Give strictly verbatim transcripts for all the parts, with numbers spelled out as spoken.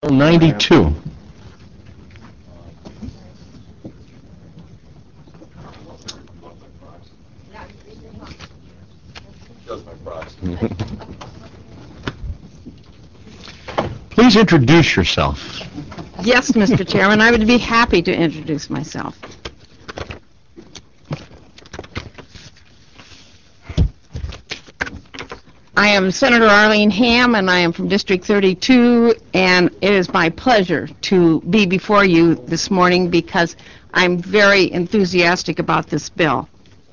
ninety-two. Please introduce yourself. Yes, Mister Chairman, I would be happy to introduce myself. I am Senator Arlene Ham, and I am from District thirty-two, and it is my pleasure to be before you this morning because I'm very enthusiastic about this bill.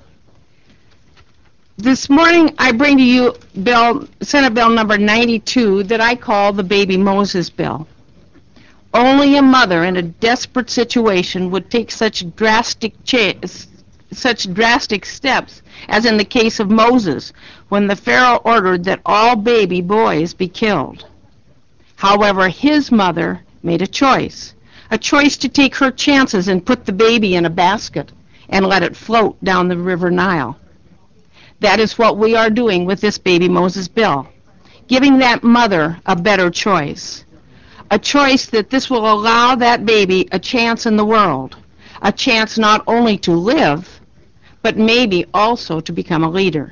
This morning, I bring to you Bill, Senate Bill number ninety-two that I call the Baby Moses Bill. Only a mother in a desperate situation would take such drastic cha- such drastic steps as in the case of Moses, when the Pharaoh ordered that all baby boys be killed. However, his mother made a choice, a choice to take her chances and put the baby in a basket and let it float down the river Nile. That is what we are doing with this Baby Moses bill, giving that mother a better choice, a choice that this will allow that baby a chance in the world, a chance not only to live, but maybe also to become a leader.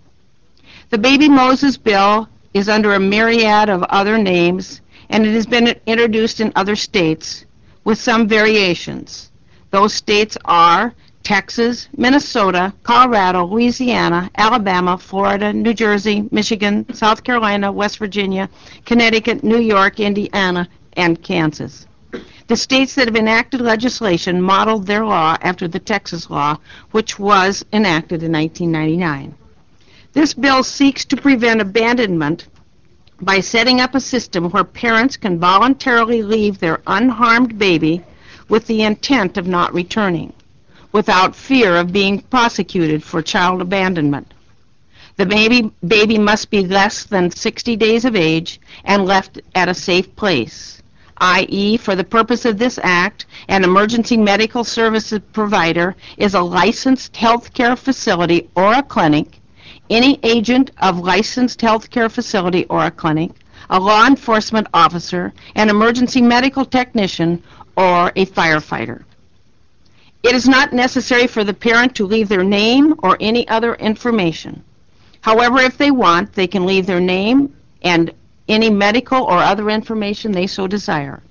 The Baby Moses bill is under a myriad of other names, and it has been introduced in other states with some variations. Those states are Texas, Minnesota, Colorado, Louisiana, Alabama, Florida, New Jersey, Michigan, South Carolina, West Virginia, Connecticut, New York, Indiana, and Kansas. The states that have enacted legislation modeled their law after the Texas law, which was enacted in nineteen ninety-nine. This bill seeks to prevent abandonment by setting up a system where parents can voluntarily leave their unharmed baby with the intent of not returning, without fear of being prosecuted for child abandonment. The baby, baby must be less than sixty days of age and left at a safe place, that is, for the purpose of this act, an emergency medical services provider is a licensed healthcare facility or a clinic, any agent of licensed healthcare facility or a clinic, a law enforcement officer, an emergency medical technician, or a firefighter. It is not necessary for the parent to leave their name or any other information. However, if they want, they can leave their name and any medical or other information they so desire.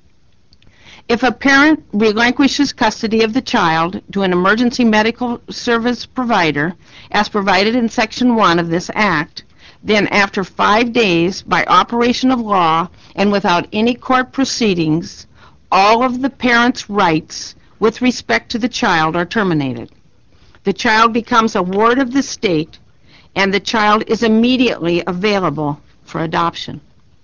If a parent relinquishes custody of the child to an emergency medical service provider, as provided in Section one of this Act, then after five days, by operation of law and without any court proceedings, all of the parent's rights with respect to the child are terminated. The child becomes a ward of the state, and the child is immediately available for adoption.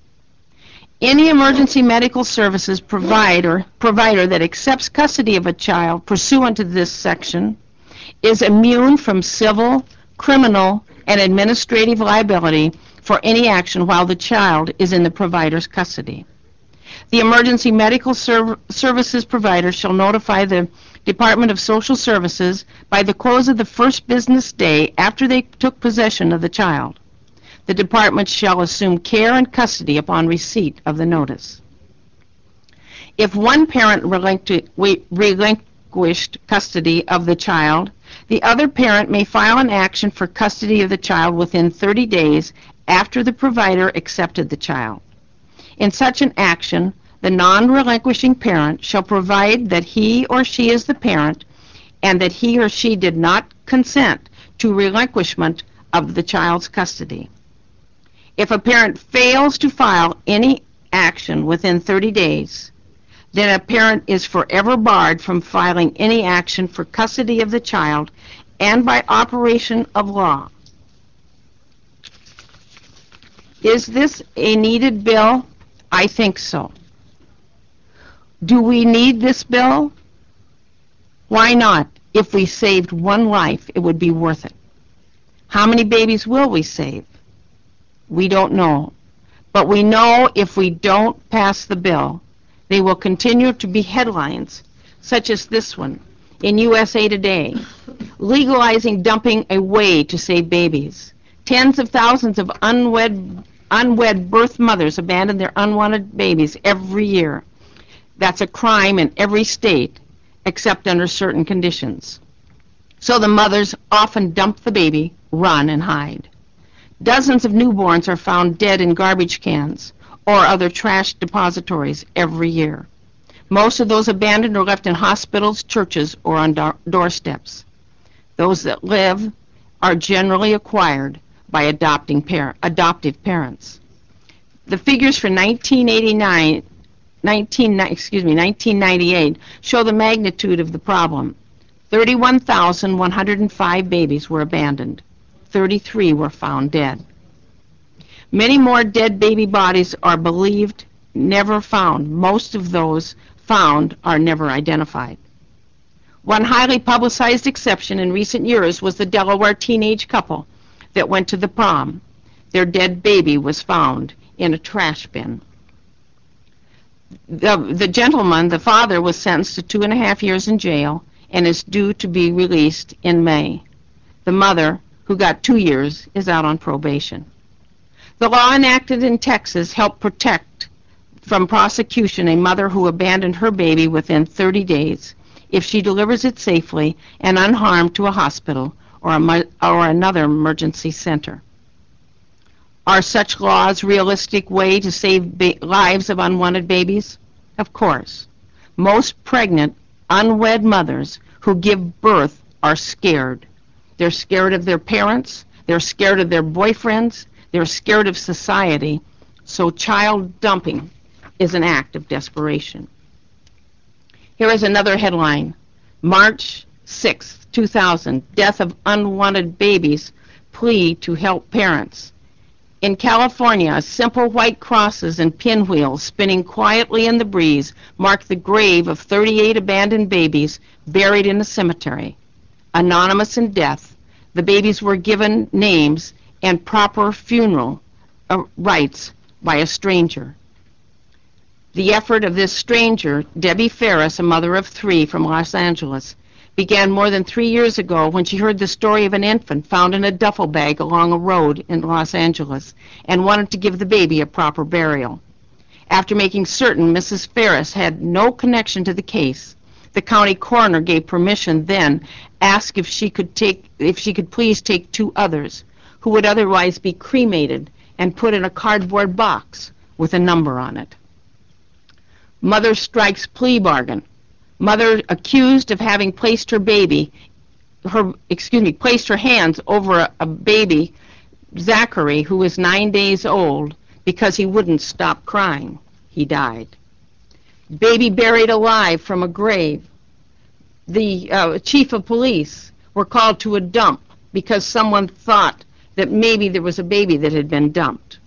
Any emergency medical services provider, provider that accepts custody of a child pursuant to this section is immune from civil, criminal, and administrative liability for any action while the child is in the provider's custody. The emergency medical serv- services provider shall notify the Department of Social Services by the close of the first business day after they took possession of the child. The department shall assume care and custody upon receipt of the notice. If one parent relinqu- relinquished custody of the child, the other parent may file an action for custody of the child within thirty days after the provider accepted the child. In such an action, the non-relinquishing parent shall provide that he or she is the parent and that he or she did not consent to relinquishment of the child's custody. If a parent fails to file any action within thirty days, then a parent is forever barred from filing any action for custody of the child and by operation of law. Is this a needed bill? I think so. Do we need this bill? Why not? If we saved one life, it would be worth it. How many babies will we save? We don't know. But we know if we don't pass the bill, they will continue to be headlines, such as this one in U S A Today, legalizing dumping away to save babies. Tens of thousands of unwed unwed birth mothers abandon their unwanted babies every year. That's a crime in every state, except under certain conditions. So the mothers often dump the baby, run, and hide. Dozens of newborns are found dead in garbage cans or other trash depositories every year. Most of those abandoned are left in hospitals, churches, or on do- doorsteps. Those that live are generally acquired by adopting par- adoptive parents. The figures for nineteen eighty-nine, nineteen, excuse me, nineteen ninety-eight show the magnitude of the problem. thirty-one thousand one hundred five babies were abandoned. thirty-three were found dead. Many more dead baby bodies are believed never found. Most of those found are never identified. One highly publicized exception in recent years was the Delaware teenage couple that went to the prom. Their dead baby was found in a trash bin. The, the gentleman, the father, was sentenced to two and a half years in jail and is due to be released in May. The mother, who got two years, is out on probation. The law enacted in Texas helped protect from prosecution a mother who abandoned her baby within thirty days if she delivers it safely and unharmed to a hospital or, a, or another emergency center. Are such laws a realistic way to save ba- lives of unwanted babies? Of course. Most pregnant, unwed mothers who give birth are scared. They're scared of their parents, they're scared of their boyfriends, they're scared of society, so child dumping is an act of desperation. Here is another headline. March sixth, two thousand, death of unwanted babies, plea to help parents. In California, simple white crosses and pinwheels spinning quietly in the breeze mark the grave of thirty-eight abandoned babies buried in a cemetery. Anonymous in death, the babies were given names and proper funeral uh, rites by a stranger. The effort of this stranger, Debbie Ferris, a mother of three from Los Angeles, began more than three years ago when she heard the story of an infant found in a duffel bag along a road in Los Angeles and wanted to give the baby a proper burial. After making certain Missus Ferris had no connection to the case, the county coroner gave permission, then asked if she could take if she could please take two others who would otherwise be cremated and put in a cardboard box with a number on it. Mother strikes plea bargain. Mother accused of having placed her baby, her excuse me, placed her hands over a, a baby, Zachary, who was nine days old, because he wouldn't stop crying. He died. Baby buried alive from a grave. The uh, chief of police were called to a dump because someone thought that maybe there was a baby that had been dumped.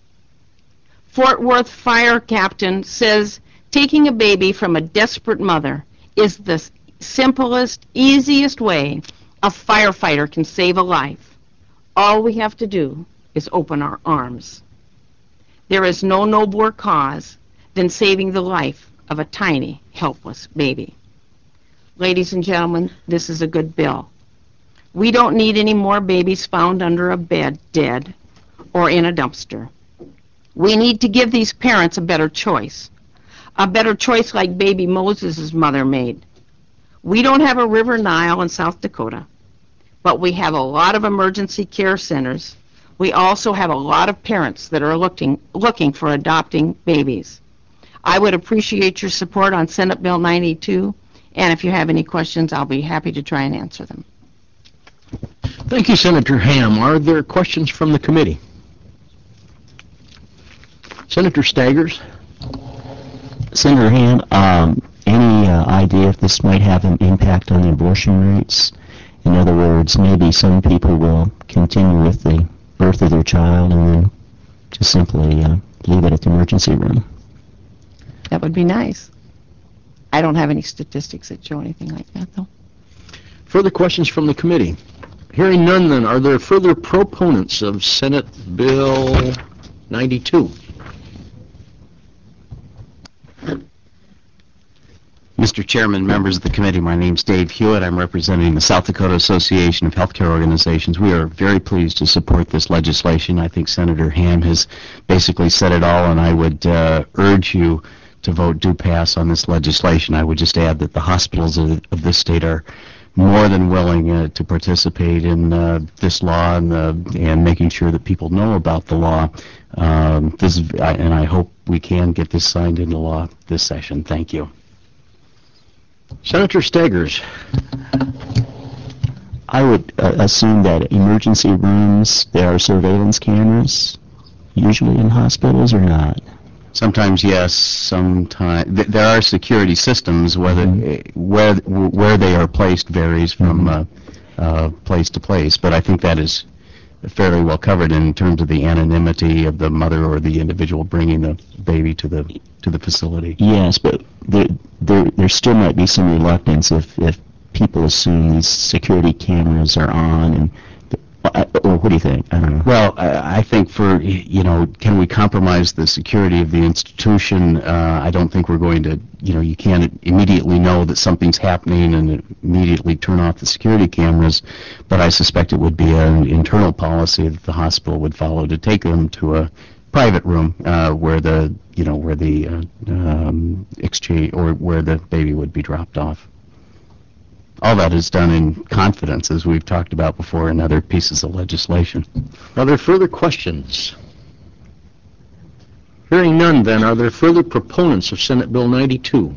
Fort Worth fire captain says taking a baby from a desperate mother is the simplest, easiest way a firefighter can save a life. All we have to do is open our arms. There is no nobler cause than saving the life of a tiny, helpless baby. Ladies and gentlemen, this is a good bill. We don't need any more babies found under a bed, dead, or in a dumpster. We need to give these parents a better choice. A better choice like baby Moses' mother made. We don't have a River Nile in South Dakota, but we have a lot of emergency care centers. We also have a lot of parents that are looking, looking for adopting babies. I would appreciate your support on Senate Bill ninety-two, and if you have any questions, I'll be happy to try and answer them. Thank you, Senator Ham. Are there questions from the committee? Senator Staggers? Senator Ham, um, any uh, idea if this might have an impact on the abortion rates? In other words, maybe some people will continue with the birth of their child and then just simply uh, leave it at the emergency room. That would be nice. I don't have any statistics that show anything like that, though. Further questions from the committee? Hearing none, then, are there further proponents of Senate Bill ninety-two? Mister Chairman, members of the committee, my name's Dave Hewitt. I'm representing the South Dakota Association of Healthcare Organizations. We are very pleased to support this legislation. I think Senator Ham has basically said it all, and I would uh, urge you to vote do pass on this legislation. I would just add that the hospitals of, of this state are more than willing uh, to participate in uh, this law and, uh, and making sure that people know about the law. Um, this is, I, and I hope we can get this signed into law this session. Thank you. Senator Staggers. I would uh, assume that emergency rooms, there are surveillance cameras, usually in hospitals, or not? Sometimes yes, sometimes th- there are security systems. Whether mm-hmm. where where they are placed varies from mm-hmm. uh, uh, place to place, but I think that is fairly well covered in terms of the anonymity of the mother or the individual bringing the baby to the to the facility. Yes, but there there, there still might be some reluctance if if people assume these security cameras are on and. Or what do you think? I don't know. Well, I think for, you know, can we compromise the security of the institution? Uh, I don't think we're going to, you know, you can't immediately know that something's happening and immediately turn off the security cameras, but I suspect it would be an internal policy that the hospital would follow to take them to a private room uh, where the, you know, where the uh, um, exchange or where the baby would be dropped off. All that is done in confidence, as we've talked about before in other pieces of legislation. Are there further questions? Hearing none, then, are there further proponents of Senate Bill ninety-two?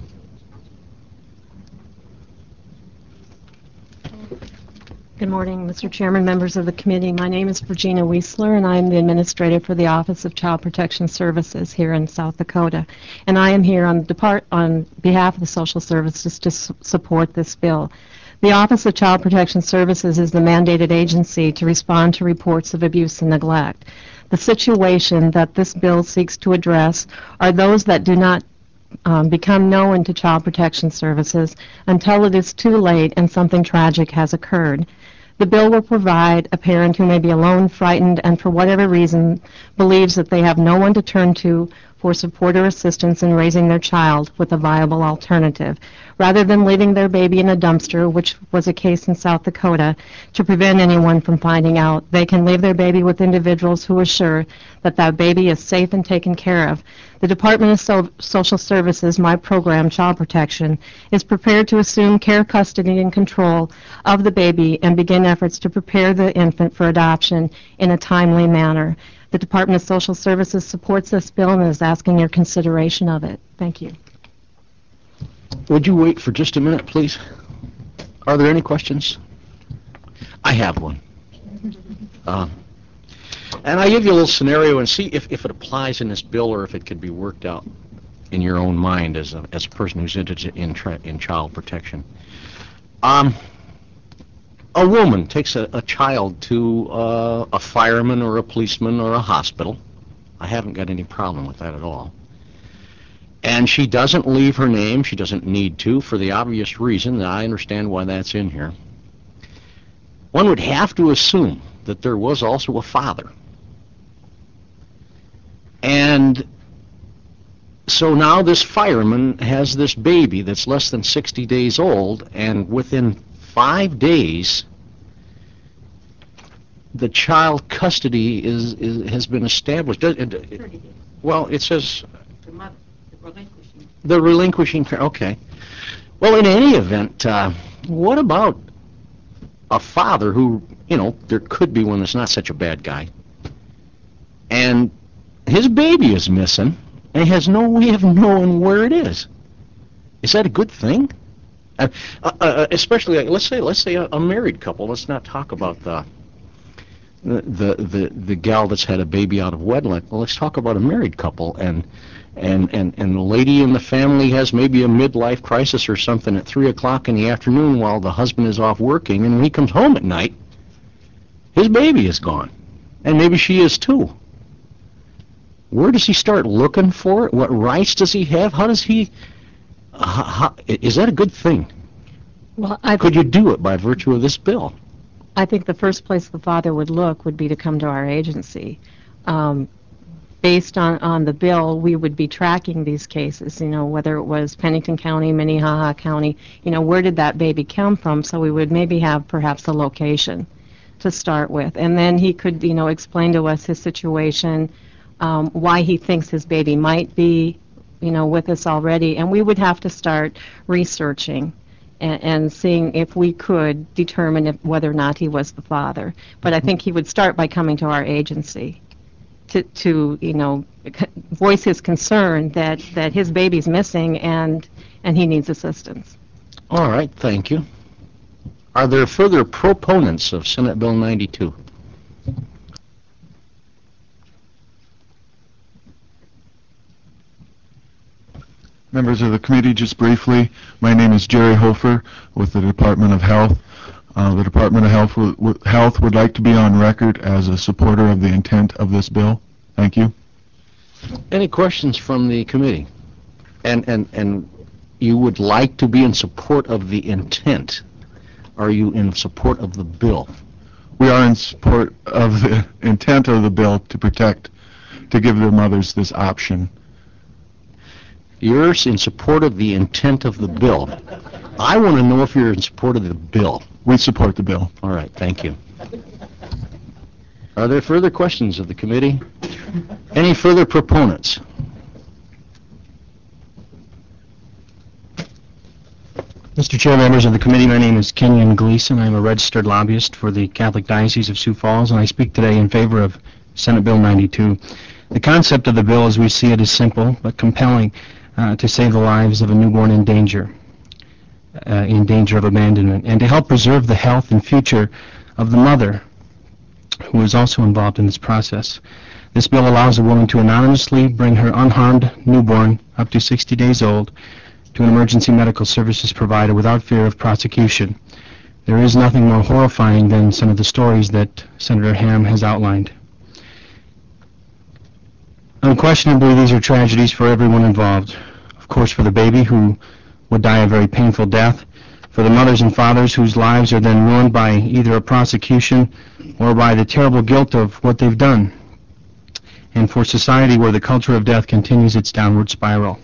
Good morning, Mister Chairman, members of the committee. My name is Virginia Wiesler, and I am the administrator for the Office of Child Protection Services here in South Dakota. And I am here on, depart- on behalf of the Social Services to s- support this bill. The Office of Child Protection Services is the mandated agency to respond to reports of abuse and neglect. The situation that this bill seeks to address are those that do not um, become known to Child Protection Services until it is too late and something tragic has occurred. The bill will provide a parent who may be alone, frightened, and for whatever reason believes that they have no one to turn to for support or assistance in raising their child with a viable alternative. Rather than leaving their baby in a dumpster, which was a case in South Dakota, to prevent anyone from finding out, they can leave their baby with individuals who assure that that baby is safe and taken care of. The Department of so- Social Services, my program, Child Protection, is prepared to assume care, custody, and control of the baby and begin efforts to prepare the infant for adoption in a timely manner. The Department of Social Services supports this bill and is asking your consideration of it. Thank you. Would you wait for just a minute, please? Are there any questions? I have one. Uh, and I give you a little scenario and see if, if it applies in this bill or if it could be worked out in your own mind as a, as a person who's interested in, tra- in child protection. Um, a woman takes a, a child to uh, a fireman or a policeman or a hospital. I haven't got any problem with that at all. And she doesn't leave her name. She doesn't need to, for the obvious reason that I understand why that's in here. One would have to assume that there was also a father. And so now this fireman has this baby that's less than sixty days old, and within five days, the child custody is, is has been established. Well, it says relinquishing. The relinquishing, okay. Well, in any event, uh, what about a father who, you know, there could be one that's not such a bad guy, and his baby is missing, and he has no way of knowing where it is? Is that a good thing? Uh, uh, uh, especially, uh, let's say, let's say a, a married couple. Let's not talk about the the the the, the gal that's had a baby out of wedlock. Well, let's talk about a married couple, and and and and the lady in the family has maybe a midlife crisis or something at three o'clock in the afternoon while the husband is off working, and when he comes home at night, his baby is gone, and maybe she is too. Where does he start looking for it? What rights does he have? How does he? Uh, how, is that a good thing? Well, I Could you do it by virtue of this bill? I think the first place the father would look would be to come to our agency. Um, based on, on the bill, we would be tracking these cases, you know, whether it was Pennington County, Minnehaha County, you know, where did that baby come from? So we would maybe have perhaps a location to start with. And then he could, you know, explain to us his situation, um, why he thinks his baby might be, you know, with us already. And we would have to start researching and, and seeing if we could determine if, whether or not he was the father. But I think he would start by coming to our agency to, to you know, c- voice his concern that, that his baby's missing and, and he needs assistance. All right, thank you. Are there further proponents of Senate Bill ninety-two? Members of the committee, just briefly, my name is Jerry Hofer with the Department of Health. Uh, the Department of Health, w- w- Health would like to be on record as a supporter of the intent of this bill. Thank you. Any questions from the committee? And, and, and you would like to be in support of the intent. Are you in support of the bill? We are in support of the intent of the bill to protect, to give the mothers this option. You're in support of the intent of the bill. I want to know if you're in support of the bill. We support the bill. All right, thank you. Are there further questions of the committee? Any further proponents? Mister Chair, members of the committee, my name is Kenyon Gleason. I'm a registered lobbyist for the Catholic Diocese of Sioux Falls, and I speak today in favor of Senate Bill ninety-two. The concept of the bill, as we see it, is simple but compelling uh, to save the lives of a newborn in danger, uh, in danger of abandonment, and to help preserve the health and future of the mother who is also involved in this process. This bill allows a woman to anonymously bring her unharmed newborn, up to sixty days old, to an emergency medical services provider without fear of prosecution. There is nothing more horrifying than some of the stories that Senator Ham has outlined. Unquestionably, these are tragedies for everyone involved. Of course, for the baby, who would die a very painful death, for the mothers and fathers whose lives are then ruined by either a prosecution or by the terrible guilt of what they've done, and for society where the culture of death continues its downward spiral.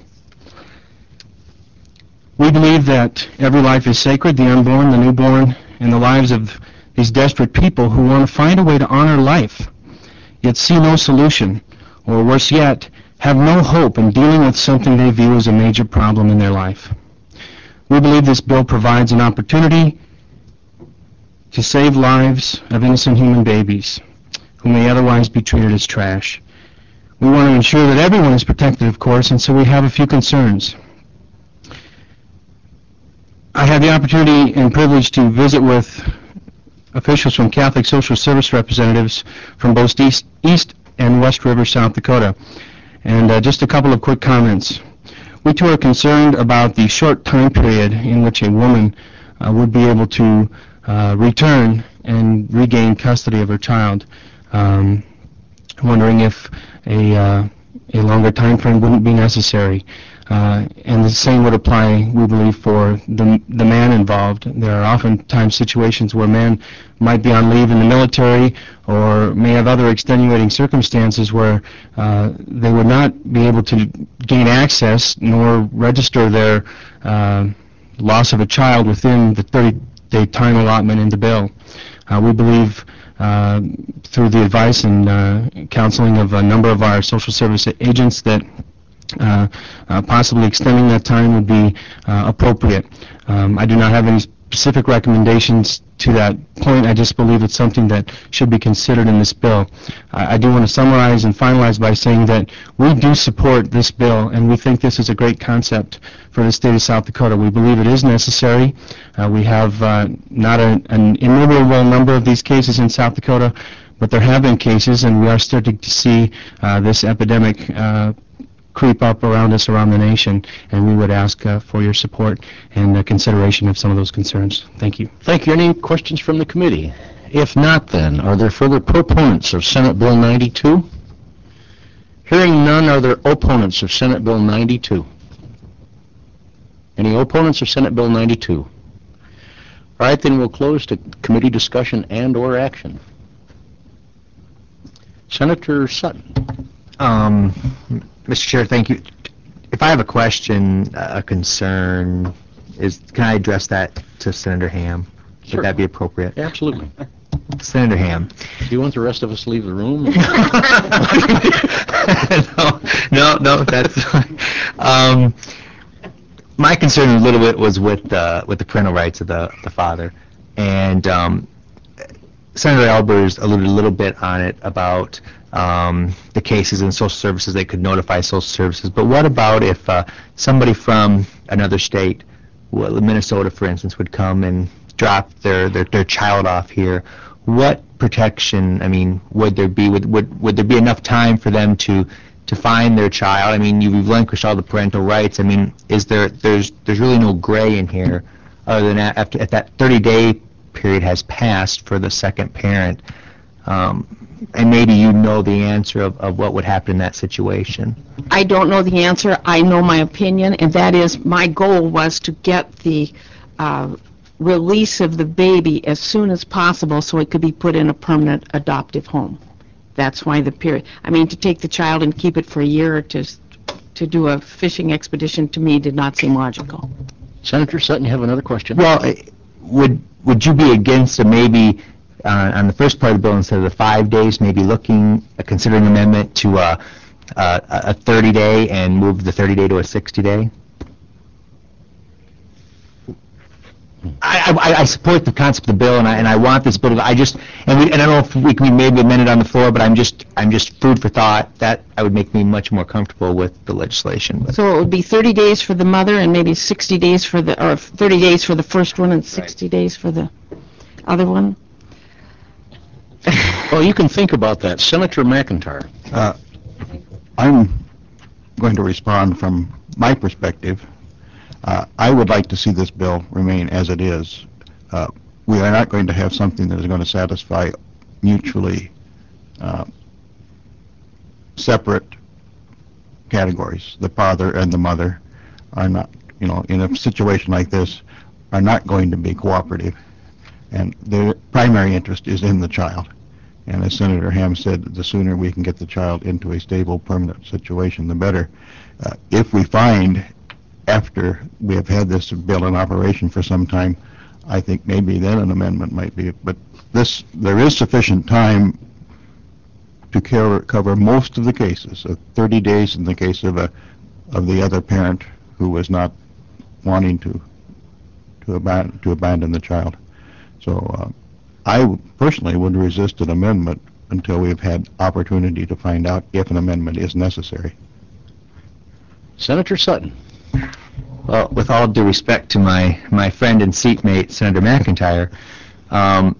We believe that every life is sacred, the unborn, the newborn, and the lives of these desperate people who want to find a way to honor life, yet see no solution, or worse yet, have no hope in dealing with something they view as a major problem in their life. We believe this bill provides an opportunity to save lives of innocent human babies who may otherwise be treated as trash. We want to ensure that everyone is protected, of course, and so we have a few concerns. I had the opportunity and privilege to visit with officials from Catholic Social Service representatives from both East, East and West River, South Dakota. And uh, just a couple of quick comments. We too are concerned about the short time period in which a woman uh, would be able to uh, return and regain custody of her child. Um, wondering if a, uh, a longer time frame wouldn't be necessary. Uh, and the same would apply, we believe, for the, the man involved. There are oftentimes situations where men might be on leave in the military or may have other extenuating circumstances where uh, they would not be able to gain access nor register their uh, loss of a child within the thirty-day time allotment in the bill. Uh, we believe uh, through the advice and uh, counseling of a number of our social service agents that Uh, uh, possibly extending that time would be uh, appropriate. Um, I do not have any specific recommendations to that point. I just believe it's something that should be considered in this bill. I, I do want to summarize and finalize by saying that we do support this bill, and we think this is a great concept for the state of South Dakota. We believe it is necessary. Uh, we have uh, not a, an innumerable number of these cases in South Dakota, but there have been cases, and we are starting to see uh, this epidemic uh, creep up around us, around the nation, and we would ask uh, for your support and uh, consideration of some of those concerns. Thank you. Thank you. Any questions from the committee? If not, then, are there further proponents of Senate Bill ninety-two? Hearing none, are there opponents of Senate Bill ninety-two? Any opponents of Senate Bill ninety-two? All right, then we'll close to committee discussion and or action. Senator Sutton. Um, Mister Chair, thank you. If I have a question, a concern, is can I address that to Senator Ham? Sure. Would that be appropriate? Absolutely. Senator Ham. Do you want the rest of us to leave the room? no, no, no, that's fine. Um, my concern a little bit was with uh, with the parental rights of the the father, and um, Senator Albers alluded a little bit on it about um, the cases in social services. They could notify social services, but what about if uh, somebody from another state, well, Minnesota, for instance, would come and drop their, their their child off here? What protection, I mean, would there be? Would would would there be enough time for them to to find their child? I mean, you've relinquished all the parental rights. I mean, is there there's there's really no gray in here, other than that after at that thirty-day period has passed for the second parent, um, and maybe you know the answer of, of what would happen in that situation. I don't know the answer. I know my opinion, and that is my goal was to get the uh, release of the baby as soon as possible so it could be put in a permanent adoptive home. That's why the period. I mean, to take the child and keep it for a year or to to do a fishing expedition to me did not seem logical. Senator Sutton, you have another question? Well, eh, would would you be against a maybe uh, on the first part of the bill instead of the five days, maybe looking uh, considering amendment to uh, uh, a thirty-day and move the thirty-day to a sixty-day? I, I, I support the concept of the bill, and I and I want this bill. To, I just and we and I don't know if we can maybe amend it on the floor, but I'm just I'm just food for thought. That I would make me much more comfortable with the legislation. But. So it would be thirty days for the mother and maybe sixty days for the, or thirty days for the first one and sixty Right. days for the other one? Well, you can think about that. Senator McIntyre. Uh, I'm going to respond from my perspective. Uh, I would like to see this bill remain as it is. Uh, we are not going to have something that is going to satisfy mutually uh, separate categories. The father and the mother are not, you know, in a situation like this, are not going to be cooperative. And their primary interest is in the child. And as Senator Ham said, the sooner we can get the child into a stable, permanent situation, the better. Uh, if we find, after we have had this bill in operation for some time, I think maybe then an amendment might be. But this, there is sufficient time to cover, cover most of the cases. Uh, thirty days in the case of a of the other parent who was not wanting to to abandon to abandon the child. So uh, I w- personally would resist an amendment until we've had opportunity to find out if an amendment is necessary. Senator Sutton. Well, with all due respect to my, my friend and seatmate, Senator McIntyre, um,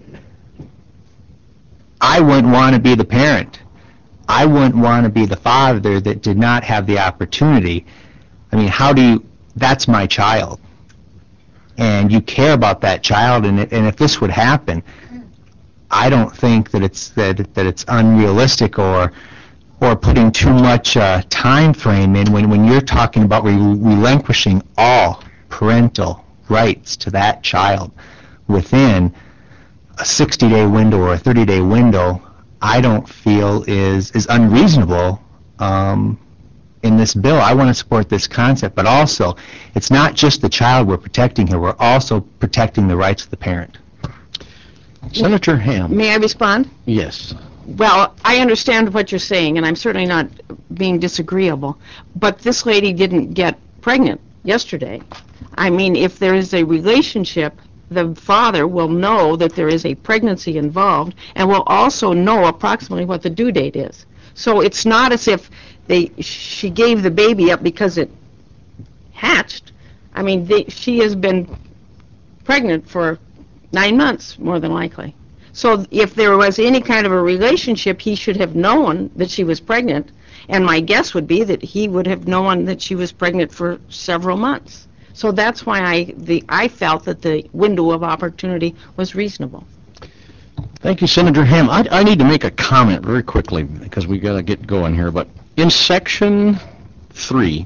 I wouldn't want to be the parent. I wouldn't want to be the father that did not have the opportunity. I mean, how do you, that's my child. And you care about that child, and, it, and if this would happen, I don't think that it's that, that it's unrealistic or or putting too much uh, time frame in when, when you're talking about re- relinquishing all parental rights to that child within a sixty-day window or a thirty-day window, I don't feel is is unreasonable um, in this bill. I want to support this concept, but also it's not just the child we're protecting here. We're also protecting the rights of the parent. Senator Ham. May I respond? Yes. Well, I understand what you're saying, and I'm certainly not being disagreeable, but this lady didn't get pregnant yesterday. I mean, if there is a relationship, the father will know that there is a pregnancy involved and will also know approximately what the due date is. So it's not as if they she gave the baby up because it hatched. I mean, they, she has been pregnant for nine months, more than likely. So if there was any kind of a relationship, he should have known that she was pregnant, and my guess would be that he would have known that she was pregnant for several months. So that's why I the I felt that the window of opportunity was reasonable. Thank you, Senator Ham. I, I need to make a comment very quickly because we got to get going here. But in Section three,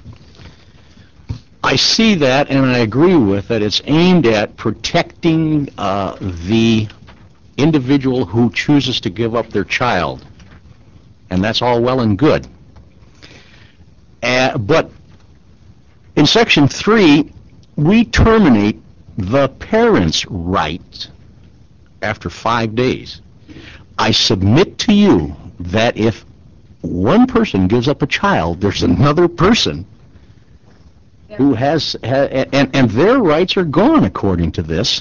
I see that and I agree with that it's aimed at protecting uh, the individual who chooses to give up their child and that's all well and good. Uh, but in Section three, we terminate the parent's right after five days. I submit to you that if one person gives up a child, there's another person who has, ha, and, and their rights are gone according to this.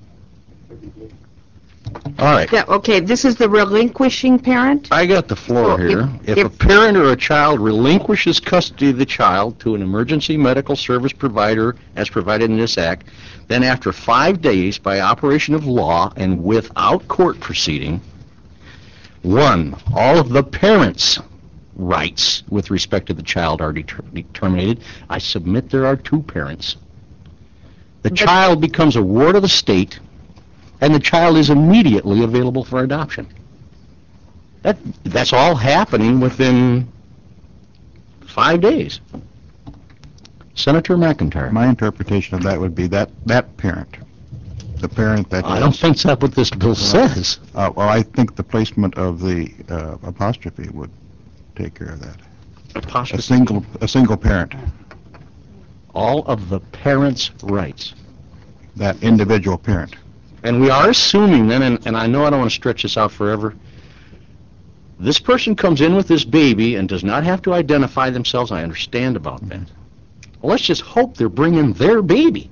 All right. Yeah, okay, this is the relinquishing parent? I got the floor So here. if- If a if- parent or a child relinquishes custody of the child to an emergency medical service provider as provided in this act, then after five days, by operation of law and without court proceeding, one, all of the parent's rights with respect to the child are deter- terminated. I submit there are two parents. The child becomes a ward of the state, and the child is immediately available for adoption. That, that's all happening within five days. Senator McIntyre. My interpretation of that would be that, that parent, the parent that I don't is, think that's what this bill says. uh, well, I think the placement of the uh, apostrophe would take care of that. A Apostrophe. single, a single parent, All of the parents' rights. that individual parent. And we are assuming then, and, and I know I don't want to stretch this out forever, this person comes in with this baby and does not have to identify themselves. I understand about that. Well, let's just hope they're bringing their baby.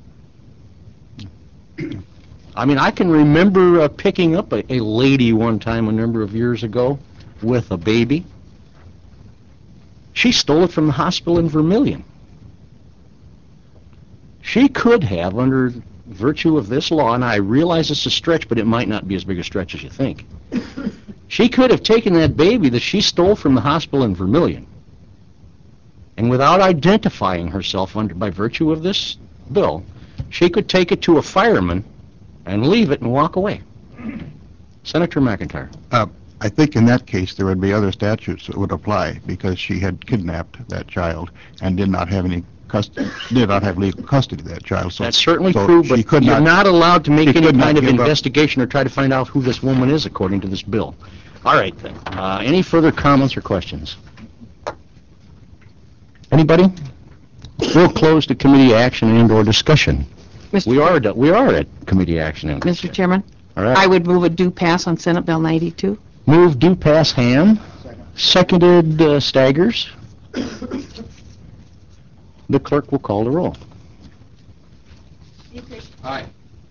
I mean, I can remember uh, picking up a, a lady one time a number of years ago with a baby. She stole it from the hospital in Vermillion. She could have, under virtue of this law, and I realize it's a stretch, but it might not be as big a stretch as you think. She could have taken that baby that she stole from the hospital in Vermillion, and without identifying herself under, by virtue of this bill, she could take it to a fireman and leave it and walk away. Senator McIntyre. Uh, I think in that case, there would be other statutes that would apply, because she had kidnapped that child and did not have any custody, did not have legal custody of that child. So That's certainly so true, she but could you're not allowed to make she any could not kind of give up. investigation or try to find out who this woman is according to this bill. All right, then. Uh, any further comments or questions? Anybody? We'll close to committee action and/or discussion. Mister We are, do- we are at committee action and Mister Chairman, All right. I would move a due pass on Senate Bill ninety-two. Move do pass Ham. Seconded uh, Staggers. The clerk will call the roll. Aye.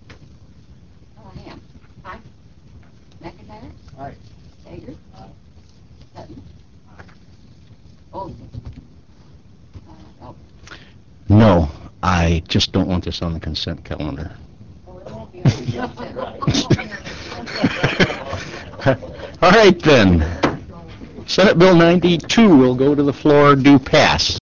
Ham. Aye. McIntyre. Aye. Stager. Aye. Sutton. Aye. Olson. Uh, Albert. No, I just don't want this on the consent calendar. Oh, it won't be on the consent. All right, then. Senate Bill ninety-two will go to the floor, do pass.